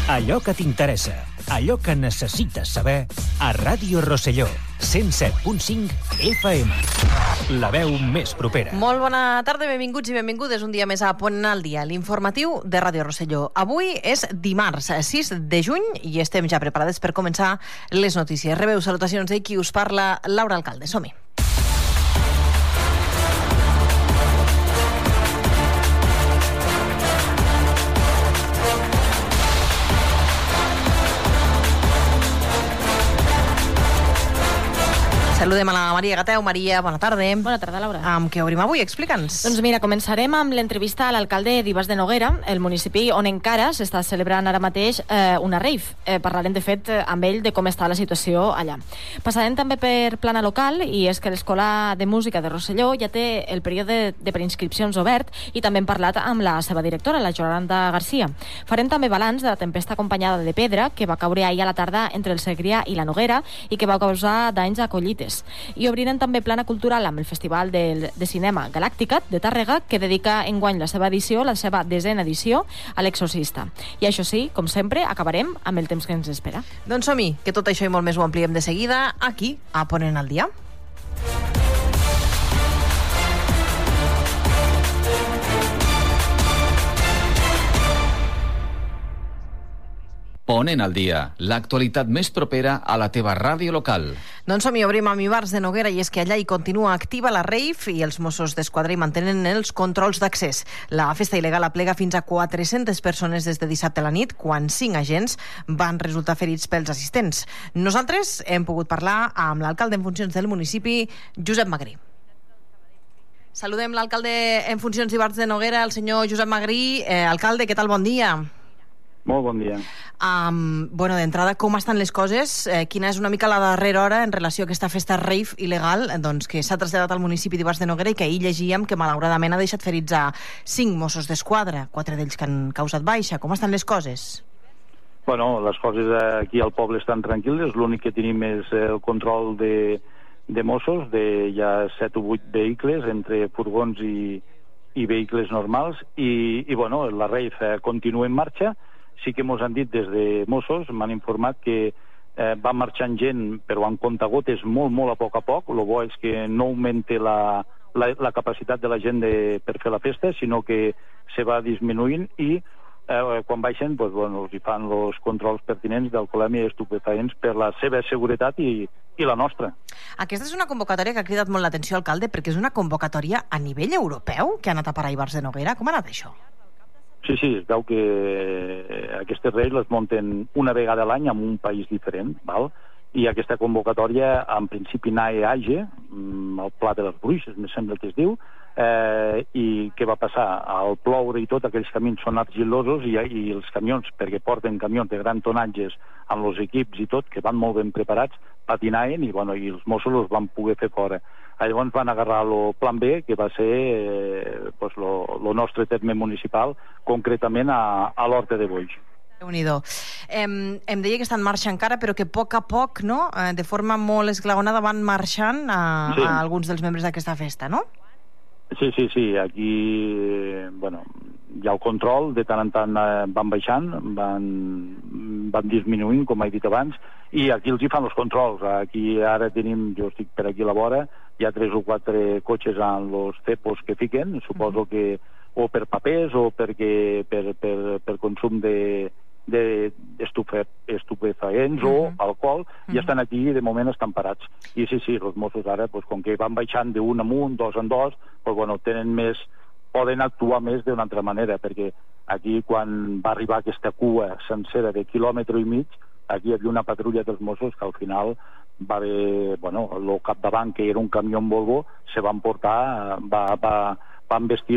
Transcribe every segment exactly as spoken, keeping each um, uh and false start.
Allò que t'interessa, allò que necessites saber, a Ràdio Rosselló, cent set punt cinc F M. La veu més propera. Molt bona tarda, benvinguts i benvingudes un dia més a Pont al Dia, l'informatiu de Ràdio Rosselló. Avui és dimarts, sis de juny, i estem ja preparades per començar les notícies. Rebeu salutacions de qui us parla, Laura Alcalde. Som-hi. Saludem a la Maria Gateu. Maria, bona tarda. Bona tarda, Laura. Amb què obrim avui? Explica'ns. Doncs mira, començarem amb l'entrevista a l'alcalde d'Ivars de Noguera, el municipi on encara s'està celebrant ara mateix eh, una rave. Eh, parlarem, de fet, amb ell de com està la situació allà. Passarem també per plana local, i és que l'Escola de Música de Rosselló ja té el període de preinscripcions obert, i també hem parlat amb la seva directora, la Yolanda Garcia. Farem també balanç de la tempesta acompanyada de pedra que va caure ahir a la tarda entre el Segrià i la Noguera i que va causar danys a collites. I obrirem també plana cultural amb el Festival de, de Cinema Galàctica de Tàrrega, que dedica enguany la seva edició, la seva desena edició, a l'Exorcista. I això sí, com sempre, acabarem amb el temps que ens espera. Doncs som-hi, que tot això i molt més ho ampliem de seguida aquí, a Ponent al Dia. Ponent al Dia, l'actualitat més propera a la teva ràdio local. Doncs som-hi, obrim amb Ivars de Noguera, i és que allà hi continua activa la rave i els Mossos d'Esquadra hi mantenen els controls d'accés. La festa il·legal aplega fins a quatre-centes persones des de dissabte a la nit, quan cinc agents van resultar ferits pels assistents. Nosaltres hem pogut parlar amb l'alcalde en funcions del municipi, Josep Magrí. Saludem l'alcalde en funcions d'Ivars de Noguera, el senyor Josep Magrí. Eh, alcalde, què tal? Bon dia. Molt bon dia. Um, bueno, d'entrada, com estan les coses? Eh, quina és una mica la darrera hora en relació a aquesta festa rave il·legal, doncs, que s'ha traslladat al municipi d'Ivars de Noguera i que ahir llegíem que malauradament ha deixat ferits a cinc Mossos d'Esquadra, quatre d'ells que han causat baixa. Com estan les coses? Bueno, les coses aquí al poble estan tranquil·les. L'únic que tenim és el control de, de Mossos, de ja set o vuit vehicles, entre furgons i, i vehicles normals, i, i bueno, la rave continua en marxa. Sí que mos han dit des de Mossos, m'han informat que eh, va marxant gent, però en comptagotes molt, molt a poc a poc. El bo és que no augmenta la, la, la capacitat de la gent de, per fer la festa, sinó que se va disminuint, i eh, quan baixen, doncs, bueno, els hi fan els controls pertinents d'alcoholèmia i estupefaents per la seva seguretat i, i la nostra. Aquesta és una convocatòria que ha cridat molt l'atenció, alcalde, perquè és una convocatòria a nivell europeu que ha anat a parar a Ivars de Noguera. Com ha anat això? Sí, sí, es veu que aquestes reis les munten una vegada a l'any en un país diferent, val? I aquesta convocatòria, en principi, anava a Age, al Pla de les Bruixes, me sembla que es diu, eh, i què va passar? Al ploure i tot, aquells camins són argilosos, i, i els camions, perquè porten camions de gran tonatges amb els equips i tot, que van molt ben preparats, patinaven, i, bueno, i els Mossos els van poder fer fora. Llavors van agarrar el plan B, que va ser eh, pues lo, lo nostre terme municipal, concretament a, a l'Horta de Boix. Déu-n'hi-do. Em, em deia que està en marxa encara, però que a poc a poc, no? Eh, de forma molt esglaonada van marxant a, sí. a alguns dels membres d'aquesta festa, no? Sí, sí, sí. Aquí, bueno, hi ha el control, de tant en tant eh, van baixant, van, van disminuint, com he dit abans, i aquí els hi fan els controls. Aquí ara tenim, jo estic per aquí a la vora, hi ha tres o quatre cotxes amb els cepos que fiquen, suposo que o per papers o perquè per, per, per consum de, de estufe, estupefaents uh-huh. o alcohol, uh-huh. i estan aquí i de moment estan parats. I sí, sí, els Mossos ara, pues, com que van baixant d'un amunt, dos en dos, pues, bueno, tenen més, poden actuar més d'una altra manera, perquè aquí quan va arribar aquesta cua sencera de quilòmetre i mig, aquí hi havia una patrulla dels Mossos que al final va haver, bueno, el capdavant, que era un camió en Volvo, se van portar, va, va, van vestir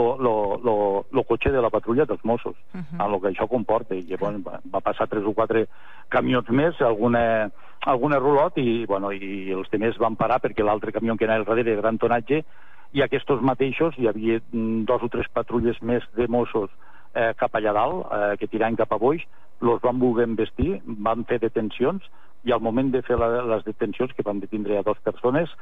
el cotxe de la patrulla dels Mossos, uh-huh. amb el que això comporta. I llavors va, va passar tres o quatre camions més, alguna, alguna rulot, i, bueno, i els demés van parar perquè l'altre camió que anava al darrere de gran tonatge, i aquests mateixos, hi havia dos o tres patrulles més de Mossos eh, cap allà dalt, eh, que tiraven cap a Boix, els van voler investir, van fer detencions, i al moment de fer la, les detencions, que van detindre a dues persones,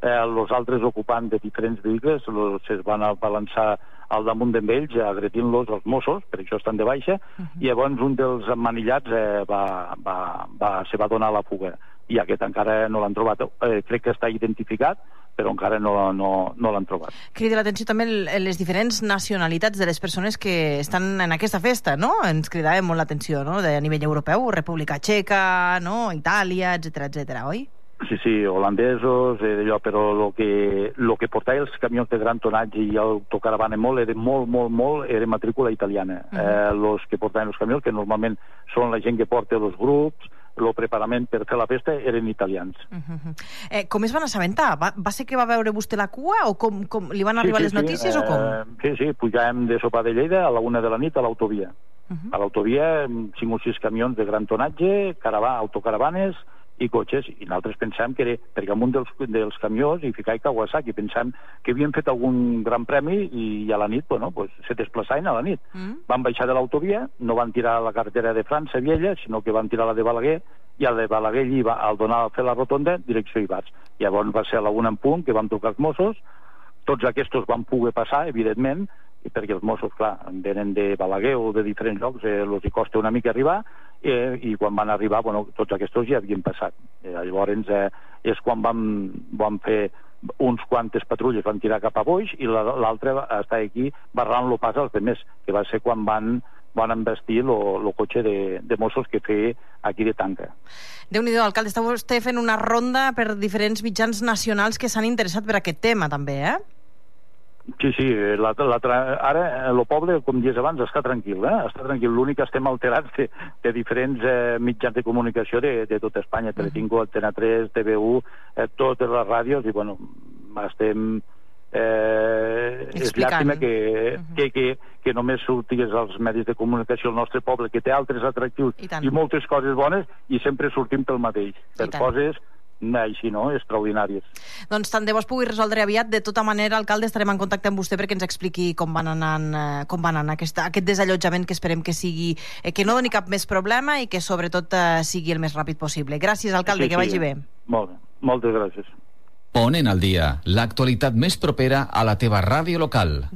els altres ocupants de diferents vehicles es van balançar al damunt d'ells, agredint-los els Mossos, per això estan de baixa, uh -huh. i llavors un dels emmanillats eh, va, va, va, se va donar la fuga, i aquest encara no l'han trobat. Eh, crec que està identificat, però encara no, no, no l'han trobat. Crida l'atenció també les diferents nacionalitats de les persones que estan en aquesta festa, no? Ens cridava molt l'atenció, no?, de a nivell europeu, República Txeca, no?, Itàlia, etcètera, etcètera, oi? Sí, sí, holandesos, eh, allò, però el que, lo que portava els camions de gran tonatge i autocaravana molt, era molt, molt, molt, era matrícula italiana. Uh -huh. eh, los que portaven els camions, que normalment són la gent que porta els grups, el preparament per fer la festa, eren italians. Uh -huh. eh, com es van assabentar? Va, va ser que va veure vostè la cua o com, com li van arribar sí, sí, les notícies sí, o com? Eh, sí, sí, pujàvem de sopar de Lleida a la una de la nit a l'autovia. Uh -huh. A l'autovia, cinc o sis camions de gran tonatge, caravà, autocaravanes i cotxes, i nosaltres pensàvem que era, perquè en un dels, dels camions hi ficava Kawasaki, pensàvem que havien fet algun gran premi i a la nit, bueno, pues, se desplaçaven a la nit. Mm. Van baixar de l'autovia, no van tirar la carretera de França Viella, sinó que van tirar la de Balaguer, i al de Balaguer allí, va, al donar a fer la rotonda, direcció Ivars. Llavors va ser a la una en punt que vam trucar els Mossos, tots aquests van poder passar, evidentment, i perquè els Mossos, clar, venen de Balaguer o de diferents llocs, eh, els hi costa una mica arribar, eh, i quan van arribar, bueno, tots aquests ja havien passat. Eh, llavors eh, és quan vam, vam fer uns quantes patrulles, van tirar cap a Boix, i l'altre la, està aquí barrant-lo pas als demés, que va ser quan van van investir el cotxe de, de Mossos que feia aquí de Tanca. Déu-n'hi-do, alcalde, està vostè fent una ronda per diferents mitjans nacionals que s'han interessat per aquest tema, també, eh? Sí, sí, la, la, ara el poble, com dies abans, està tranquil, eh? Està tranquil. L'únic que estem alterats de, de diferents eh, mitjans de comunicació de, de tota Espanya, Telecinco, Antena tres, T V U, eh, totes les ràdios, i bueno, estem... Eh, és llàstima que, uh-huh. que, que, que només sortigués als medis de comunicació el nostre poble, que té altres atractius i, i moltes coses bones, i sempre sortim pel mateix, per coses així, no?, extraordinàries. Doncs tant de bo es pugui resoldre aviat. De tota manera, alcalde, estarem en contacte amb vostè perquè ens expliqui com van anant, com van anar aquest, aquest desallotjament, que esperem que sigui, eh, que no doni cap més problema i que sobretot eh, sigui el més ràpid possible. Gràcies, alcalde, sí, que vagi sí. bé. Molt bé, moltes gràcies. Ponent al dia, l'actualitat més propera a la teva ràdio local.